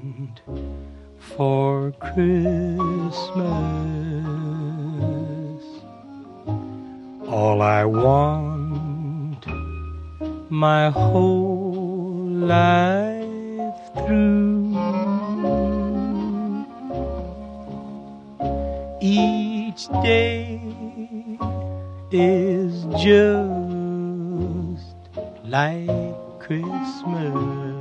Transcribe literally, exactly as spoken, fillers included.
want for Christmas. All I want my whole life through. Each day is just like Christmas.